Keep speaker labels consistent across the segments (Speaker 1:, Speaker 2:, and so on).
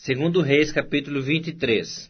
Speaker 1: Segundo Reis, capítulo 23.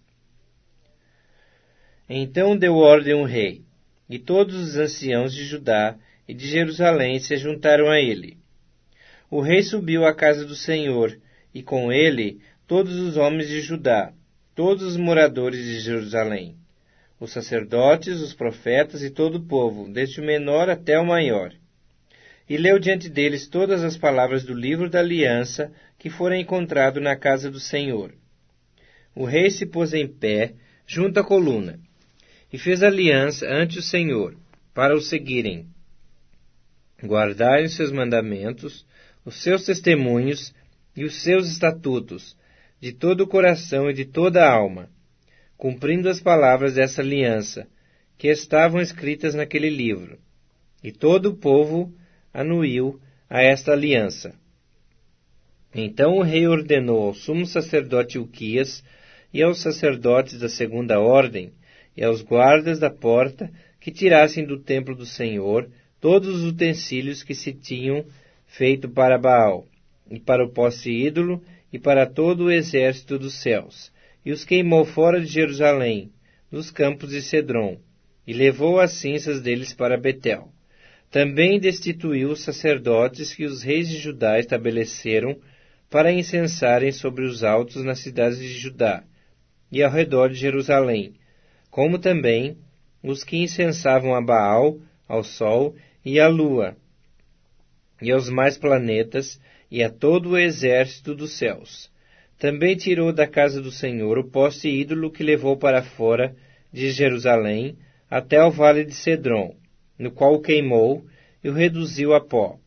Speaker 1: Então deu ordem o rei, e todos os anciãos de Judá e de Jerusalém se juntaram a ele. O rei subiu à casa do Senhor, e com ele todos os homens de Judá, todos os moradores de Jerusalém, os sacerdotes, os profetas e todo o povo, desde o menor até o maior. E leu diante deles todas as palavras do livro da aliança que fora encontrado na casa do Senhor. O rei se pôs em pé junto à coluna, e fez aliança ante o Senhor, para o seguirem, guardarem os seus mandamentos, os seus testemunhos e os seus estatutos, de todo o coração e de toda a alma, cumprindo as palavras dessa aliança, que estavam escritas naquele livro. E todo o povo anuiu a esta aliança. Então o rei ordenou ao sumo sacerdote Ilquias e aos sacerdotes da segunda ordem e aos guardas da porta que tirassem do templo do Senhor todos os utensílios que se tinham feito para Baal, e para o poste ídolo, e para todo o exército dos céus, e os queimou fora de Jerusalém, nos campos de Cedron, e levou as cinzas deles para Betel. Também destituiu os sacerdotes que os reis de Judá estabeleceram para incensarem sobre os altos nas cidades de Judá e ao redor de Jerusalém, como também os que incensavam a Baal, ao sol e à lua, e aos mais planetas, e a todo o exército dos céus. Também tirou da casa do Senhor o poste ídolo que levou para fora de Jerusalém até o vale de Cedron, no qual o queimou e o reduziu a pó,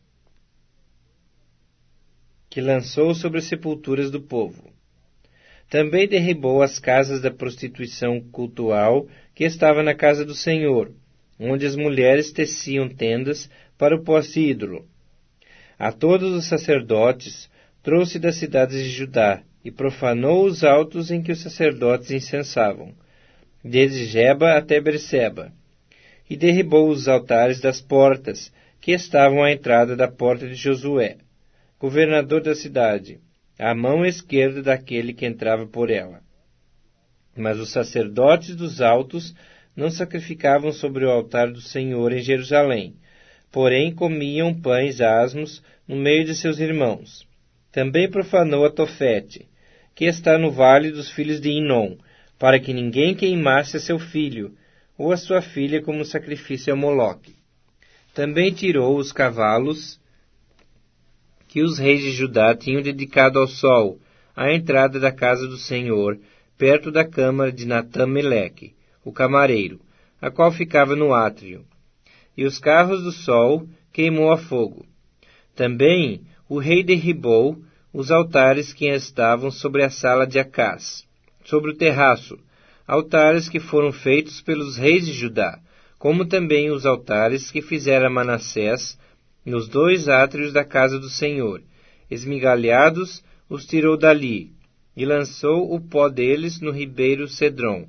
Speaker 1: que lançou sobre as sepulturas do povo. Também derribou as casas da prostituição cultual que estava na casa do Senhor, onde as mulheres teciam tendas para o poste ídolo. A todos os sacerdotes trouxe das cidades de Judá e profanou os altos em que os sacerdotes incensavam, desde Geba até Berseba, e derribou os altares das portas, que estavam à entrada da porta de Josué, governador da cidade, à mão esquerda daquele que entrava por ela. Mas os sacerdotes dos altos não sacrificavam sobre o altar do Senhor em Jerusalém, porém comiam pães asmos no meio de seus irmãos. Também profanou a Tofete, que está no vale dos filhos de Inom, para que ninguém queimasse a seu filho, ou a sua filha como sacrifício a Moloque. Também tirou os cavalos que os reis de Judá tinham dedicado ao sol, à entrada da casa do Senhor, perto da câmara de Natã-Meleque, o camareiro, a qual ficava no átrio. E os carros do sol queimou a fogo. Também o rei derribou os altares que estavam sobre a sala de Acás, sobre o terraço, altares que foram feitos pelos reis de Judá, como também os altares que fizera Manassés nos 2 átrios da casa do Senhor. Esmigalhados, os tirou dali, e lançou o pó deles no ribeiro Cedron.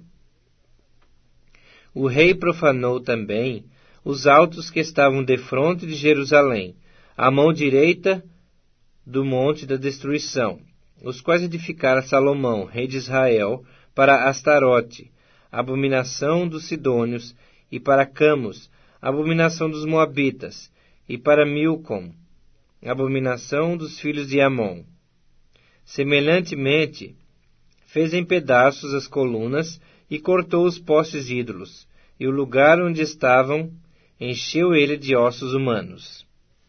Speaker 1: O rei profanou também os altos que estavam defronte de Jerusalém, à mão direita do monte da destruição, os quais edificara Salomão, rei de Israel, para Astarote, abominação dos sidônios, e para Camos, abominação dos moabitas, e para Milcom, abominação dos filhos de Amon. Semelhantemente, fez em pedaços as colunas e cortou os postes ídolos, e o lugar onde estavam encheu ele de ossos humanos.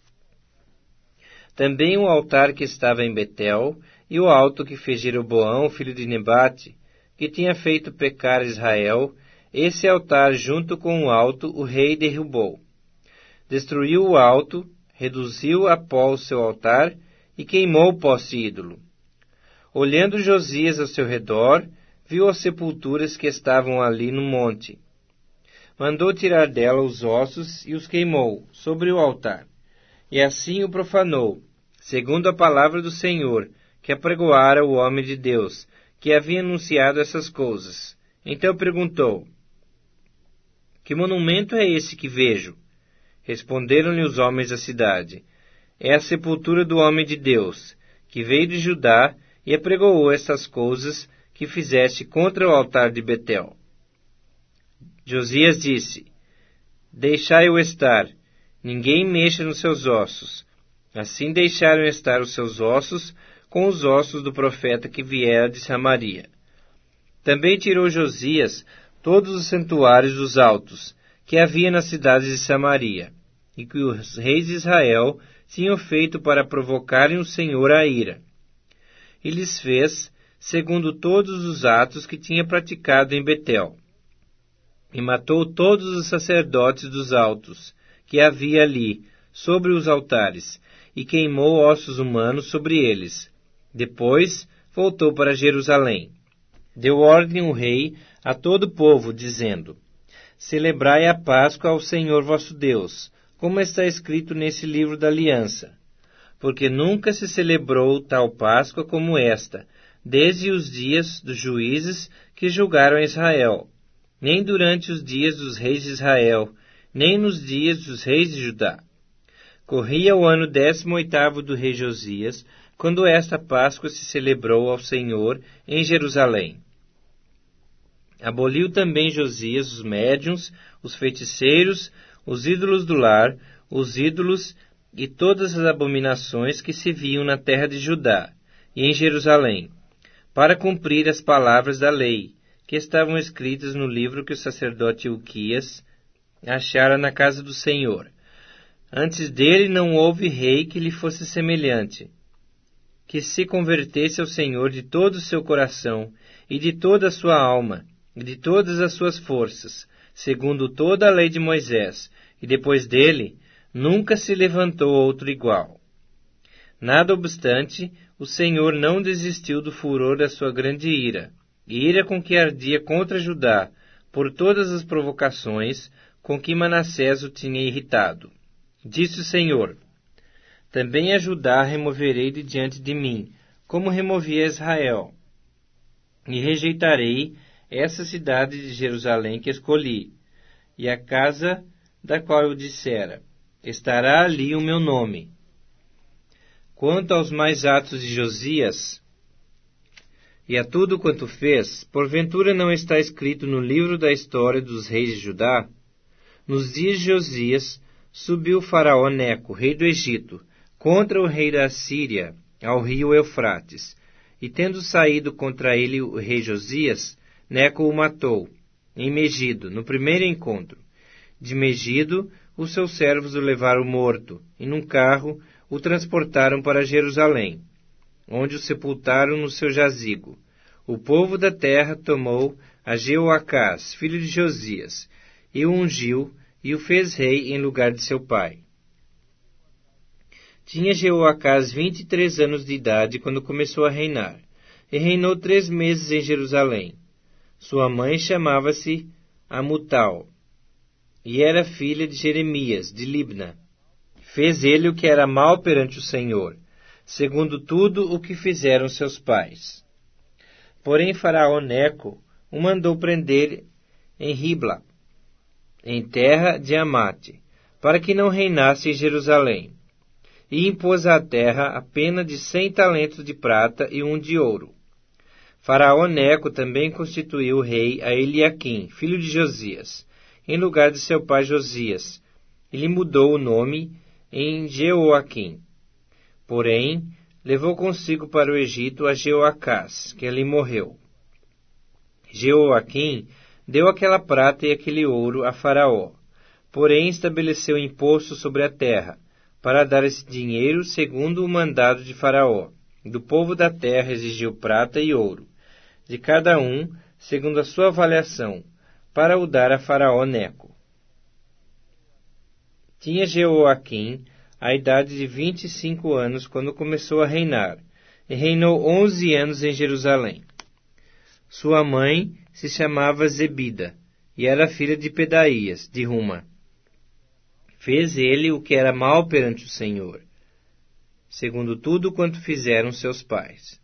Speaker 1: Também o altar que estava em Betel, e o alto que fez Jeroboão, filho de Nebate, que tinha feito pecar Israel, esse altar junto com o alto o rei derrubou. Destruiu o alto, reduziu a pó o seu altar e queimou o poste ídolo. Olhando Josias ao seu redor, viu as sepulturas que estavam ali no monte. Mandou tirar dela os ossos e os queimou sobre o altar. E assim o profanou, segundo a palavra do Senhor, que apregoara o homem de Deus, que havia anunciado essas coisas. Então perguntou: Que monumento é esse que vejo? Responderam-lhe os homens da cidade: É a sepultura do homem de Deus, que veio de Judá e apregoou estas coisas que fizeste contra o altar de Betel. Josias disse: Deixai-o estar, ninguém mexa nos seus ossos. Assim deixaram estar os seus ossos com os ossos do profeta que viera de Samaria. Também tirou Josias todos os santuários dos altos que havia nas cidades de Samaria, e que os reis de Israel tinham feito para provocarem o Senhor à ira. E lhes fez segundo todos os atos que tinha praticado em Betel. E matou todos os sacerdotes dos altos que havia ali, sobre os altares, e queimou ossos humanos sobre eles. Depois voltou para Jerusalém. Deu ordem o rei a todo o povo, dizendo: Celebrai a Páscoa ao Senhor vosso Deus, como está escrito nesse livro da aliança. Porque nunca se celebrou tal Páscoa como esta, desde os dias dos juízes que julgaram Israel, nem durante os dias dos reis de Israel, nem nos dias dos reis de Judá. Corria o ano 18º do rei Josias, quando esta Páscoa se celebrou ao Senhor em Jerusalém. Aboliu também Josias os médiuns, os feiticeiros, os ídolos do lar, os ídolos e todas as abominações que se viam na terra de Judá e em Jerusalém, para cumprir as palavras da lei, que estavam escritas no livro que o sacerdote Hilquias achara na casa do Senhor. Antes dele não houve rei que lhe fosse semelhante, que se convertesse ao Senhor de todo o seu coração, e de toda a sua alma, e de todas as suas forças, segundo toda a lei de Moisés, e depois dele nunca se levantou outro igual. Nada obstante, o Senhor não desistiu do furor da sua grande ira, ira com que ardia contra Judá, por todas as provocações com que Manassés o tinha irritado. Disse o Senhor: Também a Judá removerei de diante de mim, como removi a Israel, e rejeitarei essa cidade de Jerusalém que escolhi, e a casa da qual eu dissera: estará ali o meu nome. Quanto aos mais atos de Josias, e a tudo quanto fez, porventura não está escrito no livro da história dos reis de Judá? Nos dias de Josias, subiu Faraó Neco, rei do Egito, contra o rei da Assíria, ao rio Eufrates. E tendo saído contra ele o rei Josias, Neco o matou, em Megido, no primeiro encontro. De Megido, os seus servos o levaram morto, e num carro o transportaram para Jerusalém, onde o sepultaram no seu jazigo. O povo da terra tomou a Jeoacás, filho de Josias, e o ungiu, e o fez rei em lugar de seu pai. Tinha Jeoacás 23 anos de idade quando começou a reinar, e reinou 3 meses em Jerusalém. Sua mãe chamava-se Amutal, e era filha de Jeremias, de Libna. Fez ele o que era mal perante o Senhor, segundo tudo o que fizeram seus pais. Porém Faraó Neco o mandou prender em Ribla, em terra de Amate, para que não reinasse em Jerusalém, e impôs à terra a pena de 100 talentos de prata e 1 de ouro. Faraó Neco também constituiu rei a Eliaquim, filho de Josias, em lugar de seu pai Josias, e lhe mudou o nome em Jeoaquim. Porém, levou consigo para o Egito a Jeoacás, que ali morreu. Jeoaquim deu aquela prata e aquele ouro a Faraó, porém estabeleceu imposto sobre a terra, para dar esse dinheiro segundo o mandado de Faraó. Do povo da terra exigiu prata e ouro, de cada um, segundo a sua avaliação, para o dar a Faraó Neco. Tinha Jeoaquim a idade de 25 anos quando começou a reinar, e reinou 11 anos em Jerusalém. Sua mãe se chamava Zebida, e era filha de Pedaías, de Ruma. Fez ele o que era mal perante o Senhor, segundo tudo quanto fizeram seus pais.